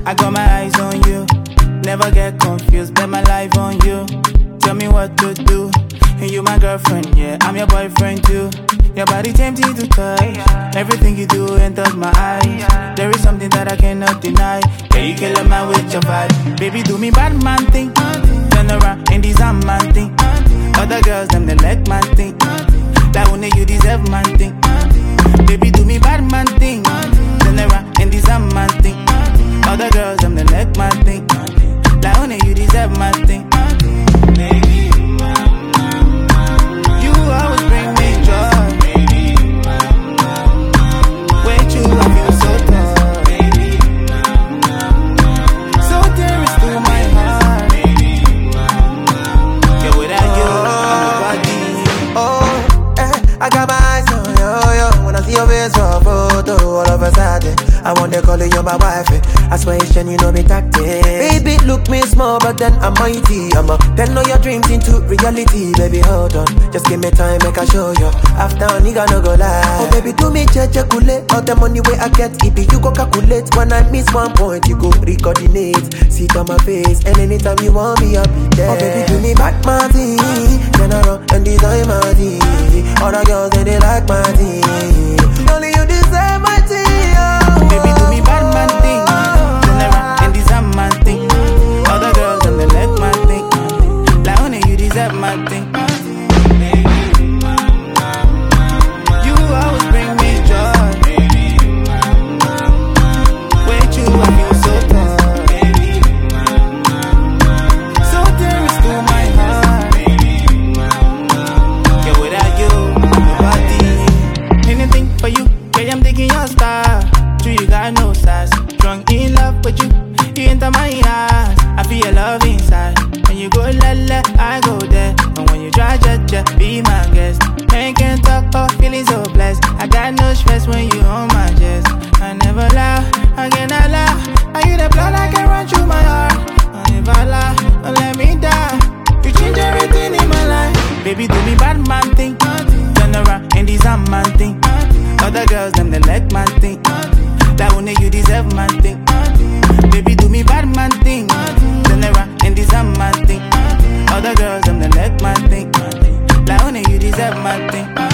I got my eyes on you. Never get confused, bet my life on you. Tell me what to do. And you my girlfriend, yeah, I'm your boyfriend too. Your body tempting to touch. Everything you do enters my eyes. There is something that I cannot deny. Yeah, you kill a man with your vibe. Baby, do me bad man thing. Turn around and these man thing. Other girls, them they like man thing. Like only you deserve man thing. Baby, do me bad man thing. Turn around and these man thing. Other girls, them they like man thing. Like only you deserve man thing. You always bring me joy. With you, I feel so tough. So dearest to my heart. Yeah, without you, I'm nobody. I got my eyes on you, yo. When I see your face for a photo, all of a sudden I want to call you my wife. Aspiration, you know me tactic. Baby, look me small, but then I'm mighty. I'ma turn all your dreams into reality. Baby, hold on, just give me time, make I show you. After nigga no go lie. Oh baby, do me check kule. All the money where I get, it be you go calculate. When I miss one point, you go recoordinate. See on my face, and anytime you want me, I'll be there. Oh baby, do me back my tea. General and design my tea. All the girls, they like my tea. Only you deserve my tea. Baby, do me bad man thing. Turn around and deserve my thing. Other girls and they like my thing. Like only you deserve my thing. You always bring me joy. With you, I feel so tough. So dearest to my heart. Yeah, without you, I'm nobody. Anything for you, yeah, I'm taking your star. You got no size. Drunk in love with you, you enter my eyes. I feel your love inside. When you go la la, I go there. And when you try jet, be my guest. Man can't talk, oh, feeling so blessed. I got no stress when you on my chest. I never lie, I cannot lie. Are you the blood I can run through my heart? I never lie, don't let me die. You change everything in my life. Baby, do me bad man thing. Turn around and these man thing. Other girls, them they like man thing. That only you deserve my thing. Baby, do me bad man thing. Turn around and deserve my thing. Other girls, them they like my thing. That only you deserve my thing.